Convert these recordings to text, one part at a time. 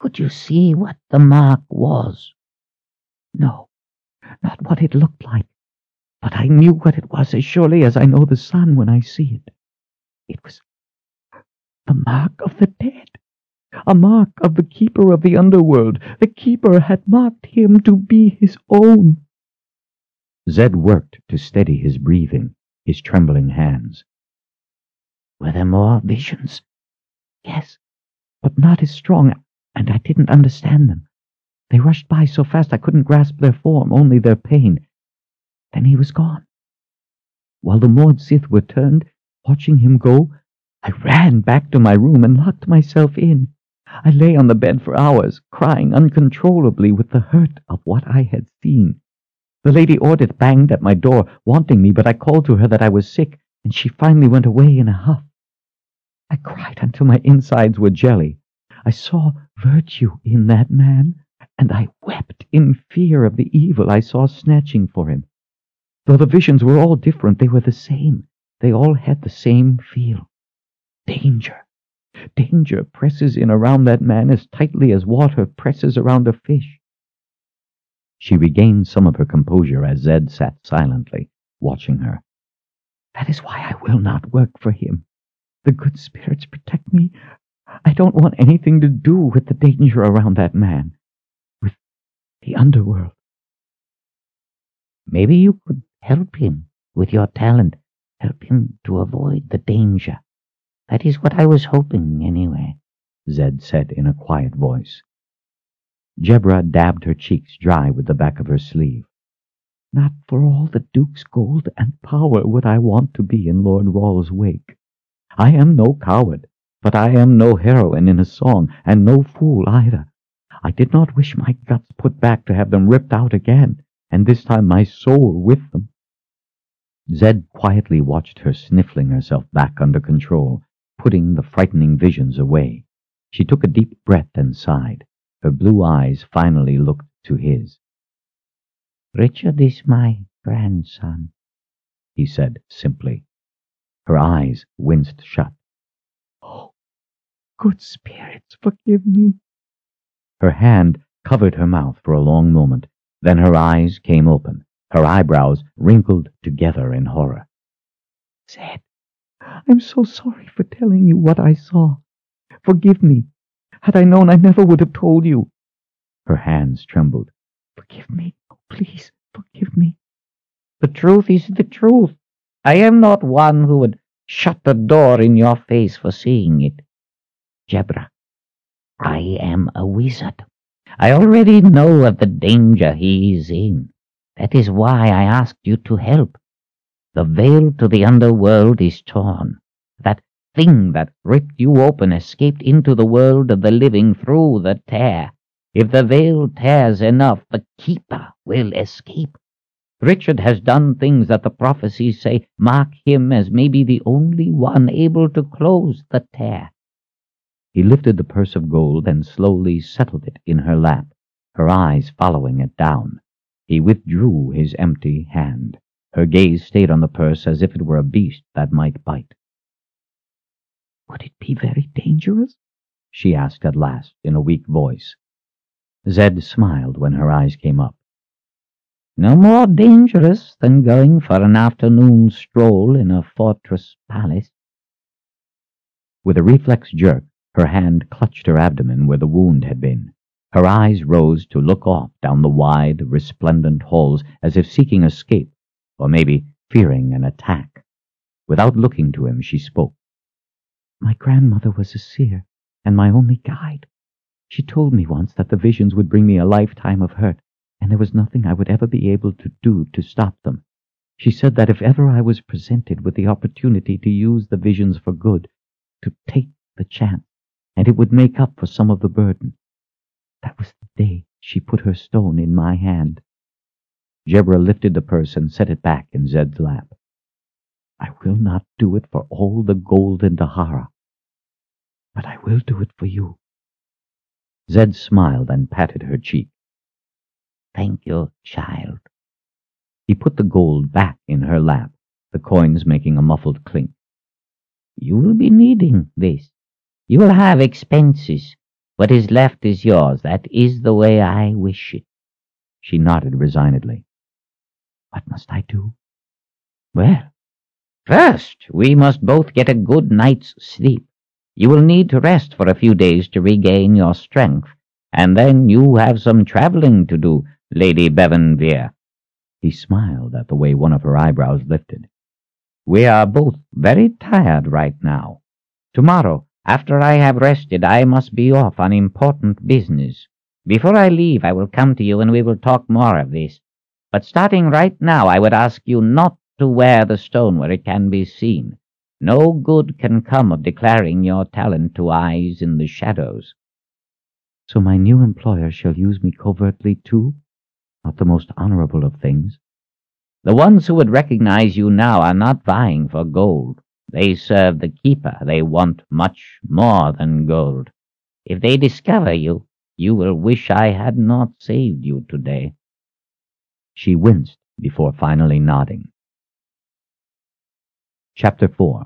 Could you see what the mark was? No, not what it looked like, but I knew what it was as surely as I know the sun when I see it. It was the mark of the dead, a mark of the keeper of the underworld. The keeper had marked him to be his own. Zed worked to steady his breathing, his trembling hands. Were there more visions? Yes, but not as strong, and I didn't understand them. They rushed by so fast I couldn't grasp their form, only their pain. Then he was gone. While the Maud Sith were turned, watching him go, I ran back to my room and locked myself in. I lay on the bed for hours, crying uncontrollably with the hurt of what I had seen. The Lady Ordit banged at my door, wanting me, but I called to her that I was sick, and she finally went away in a huff. I cried until my insides were jelly. I saw virtue in that man, and I wept in fear of the evil I saw snatching for him. Though the visions were all different, they were the same. They all had the same feel. Danger. Danger presses in around that man as tightly as water presses around a fish. She regained some of her composure as Zed sat silently, watching her. That is why I will not work for him. The good spirits protect me. I don't want anything to do with the danger around that man, with the underworld. Maybe you could help him with your talent, help him to avoid the danger. That is what I was hoping, anyway, Zed said in a quiet voice. Jebra dabbed her cheeks dry with the back of her sleeve. Not for all the Duke's gold and power would I want to be in Lord Rawl's wake. I am no coward, but I am no heroine in a song, and no fool either. I did not wish my guts put back to have them ripped out again, and this time my soul with them. Zed quietly watched her sniffling herself back under control, putting the frightening visions away. She took a deep breath and sighed. Her blue eyes finally looked to his. Richard is my grandson, he said simply. Her eyes winced shut. Oh, good spirits, forgive me. Her hand covered her mouth for a long moment. Then her eyes came open, her eyebrows wrinkled together in horror. Zed, I'm so sorry for telling you what I saw. Forgive me. Had I known, I never would have told you. Her hands trembled. Forgive me. Oh, please, forgive me. The truth is the truth. I am not one who would shut the door in your face for seeing it. Jebra, I am a wizard. I already know of the danger he is in. That is why I asked you to help. The veil to the underworld is torn. That thing that ripped you open escaped into the world of the living through the tear. If the veil tears enough, the keeper will escape. Richard has done things that the prophecies say mark him as maybe the only one able to close the tear. He lifted the purse of gold and slowly settled it in her lap, her eyes following it down. He withdrew his empty hand. Her gaze stayed on the purse as if it were a beast that might bite. Would it be very dangerous? She asked at last in a weak voice. Zed smiled when her eyes came up. No more dangerous than going for an afternoon stroll in a fortress palace. With a reflex jerk, her hand clutched her abdomen where the wound had been. Her eyes rose to look off down the wide, resplendent halls as if seeking escape, or maybe fearing an attack. Without looking to him, she spoke. My grandmother was a seer, and my only guide. She told me once that the visions would bring me a lifetime of hurt, and there was nothing I would ever be able to do to stop them. She said that if ever I was presented with the opportunity to use the visions for good, to take the chance, and it would make up for some of the burden. That was the day she put her stone in my hand. Jebra lifted the purse and set it back in Zed's lap. I will not do it for all the gold in Dahara, but I will do it for you. Zed smiled and patted her cheek. Thank you, child. He put the gold back in her lap, the coins making a muffled clink. You will be needing this. You will have expenses. What is left is yours. That is the way I wish it. She nodded resignedly. What must I do? Well, first, we must both get a good night's sleep. You will need to rest for a few days to regain your strength, and then you have some traveling to do, Lady Bevanvere. He smiled at the way one of her eyebrows lifted. We are both very tired right now. Tomorrow, after I have rested, I must be off on important business. Before I leave, I will come to you and we will talk more of this. But starting right now, I would ask you not to wear the stone where it can be seen. No good can come of declaring your talent to eyes in the shadows. So my new employer shall use me covertly too? Not the most honorable of things. The ones who would recognize you now are not vying for gold. They serve the keeper. They want much more than gold. If they discover you, you will wish I had not saved you today. She winced before finally nodding. Chapter 4.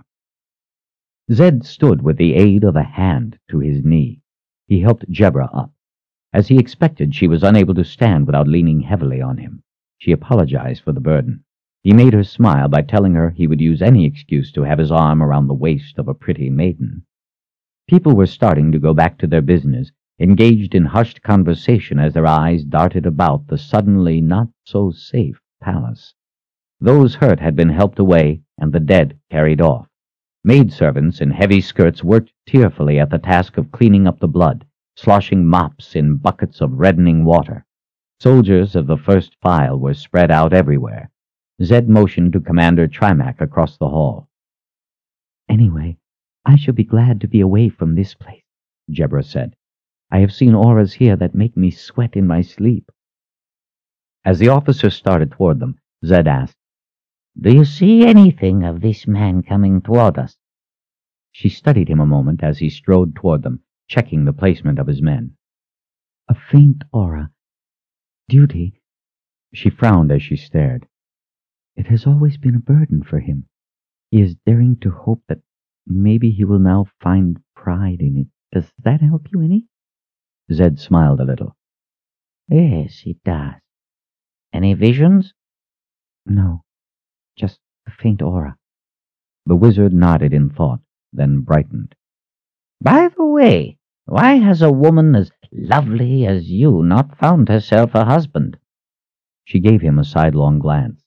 Zed stood with the aid of a hand to his knee. He helped Jebra up. As he expected, she was unable to stand without leaning heavily on him. She apologized for the burden. He made her smile by telling her he would use any excuse to have his arm around the waist of a pretty maiden. People were starting to go back to their business, engaged in hushed conversation as their eyes darted about the suddenly not-so-safe palace. Those hurt had been helped away and the dead carried off. Maidservants in heavy skirts worked tearfully at the task of cleaning up the blood, sloshing mops in buckets of reddening water. Soldiers of the first file were spread out everywhere. Zed motioned to Commander Trimac across the hall. Anyway, I shall be glad to be away from this place, Jebra said. I have seen auras here that make me sweat in my sleep. As the officer started toward them, Zed asked, Do you see anything of this man coming toward us? She studied him a moment as he strode toward them, checking the placement of his men. A faint aura. Duty. She frowned as she stared. It has always been a burden for him. He is daring to hope that maybe he will now find pride in it. Does that help you any? Zed smiled a little. Yes, it does. Any visions? No, just a faint aura. The wizard nodded in thought, then brightened. By the way, why has a woman as lovely as you not found herself a husband? She gave him a sidelong glance.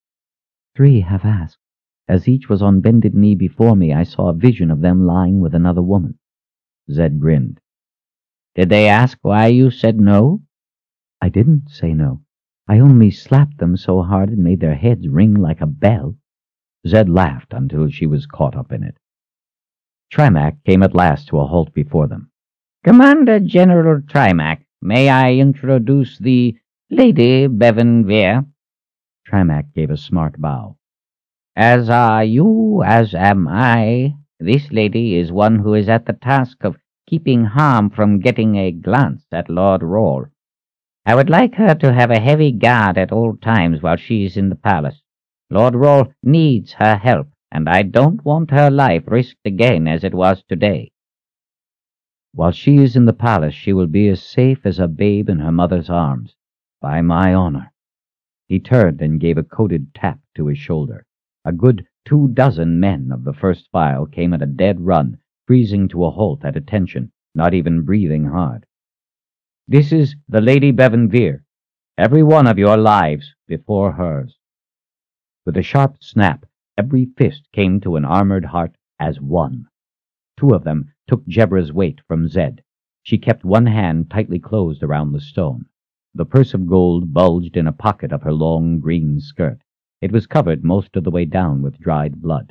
3 have asked. As each was on bended knee before me, I saw a vision of them lying with another woman. Zed grinned. Did they ask why you said no? I didn't say no. I only slapped them so hard it made their heads ring like a bell. Zed laughed until she was caught up in it. Trimac came at last to a halt before them. Commander General Trimac, may I introduce the Lady Bevanvere? Trimac gave a smart bow. As are you, as am I. This lady is one who is at the task of keeping harm from getting a glance at Lord Rawle. I would like her to have a heavy guard at all times while she is in the palace. Lord Rawle needs her help, and I don't want her life risked again as it was today. While she is in the palace, she will be as safe as a babe in her mother's arms, by my honor. He turned and gave a coated tap to his shoulder. A good 24 men of the first file came at a dead run, freezing to a halt at attention, not even breathing hard. This is the Lady Bevanvere, every one of your lives before hers. With a sharp snap, every fist came to an armored heart as one. 2 of them took Jebra's weight from Zed. She kept one hand tightly closed around the stone. The purse of gold bulged in a pocket of her long green skirt. It was covered most of the way down with dried blood.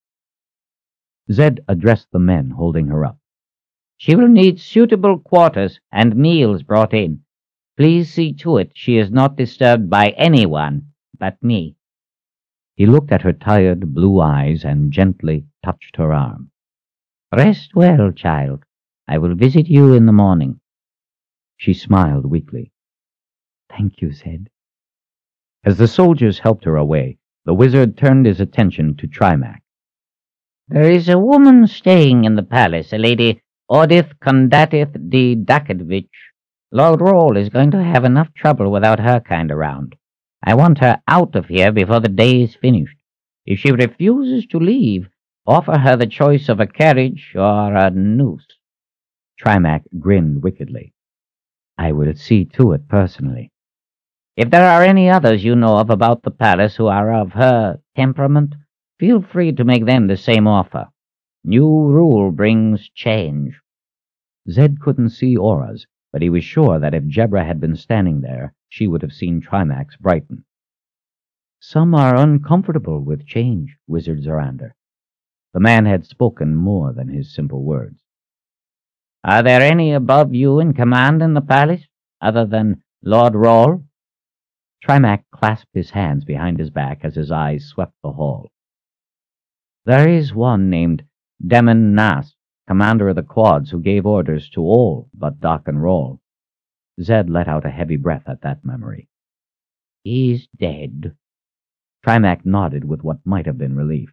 Zed addressed the men holding her up. She will need suitable quarters and meals brought in. Please see to it she is not disturbed by anyone but me. He looked at her tired blue eyes and gently touched her arm. Rest well, child. I will visit you in the morning. She smiled weakly. Thank you, Zed. As the soldiers helped her away, the wizard turned his attention to Trimac. There is a woman staying in the palace, a Lady Odith Kondatith de Dakedvich. Lord Roll is going to have enough trouble without her kind around. I want her out of here before the day is finished. If she refuses to leave, offer her the choice of a carriage or a noose." Trimac grinned wickedly. "I will see to it personally." "If there are any others you know of about the palace who are of her temperament, feel free to make them the same offer. New rule brings change." Zed couldn't see auras, but he was sure that if Jebra had been standing there, she would have seen Trimax brighten. "Some are uncomfortable with change, Wizard Zorander." The man had spoken more than his simple words. "Are there any above you in command in the palace, other than Lord Roll?" Trimac clasped his hands behind his back as his eyes swept the hall. "There is one named Demon Nas, commander of the Quads, who gave orders to all but Doc and Roll." Zed let out a heavy breath at that memory. "He's dead." Trimac nodded with what might have been relief.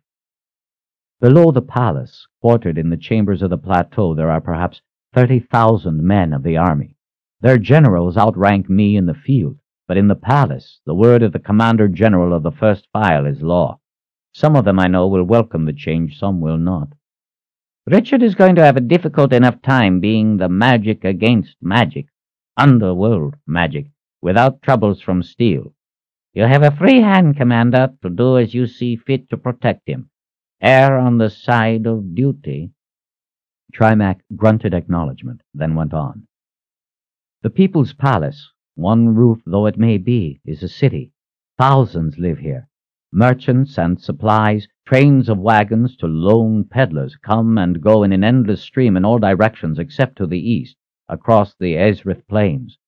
Below the palace, quartered in the chambers of the plateau, there are perhaps 30,000 men of the army. Their generals outrank me in the field, but in the palace, the word of the commander-general of the first file is law. Some of them, I know, will welcome the change, some will not. "Richard is going to have a difficult enough time being the magic against magic, underworld magic, without troubles from steel. You have a free hand, Commander, to do as you see fit to protect him. Err on the side of duty." Trimac grunted acknowledgement, then went on. "The People's Palace, one roof though it may be, is a city. Thousands live here. Merchants and supplies, trains of wagons to lone peddlers come and go in an endless stream in all directions except to the east, across the Ezrith Plains.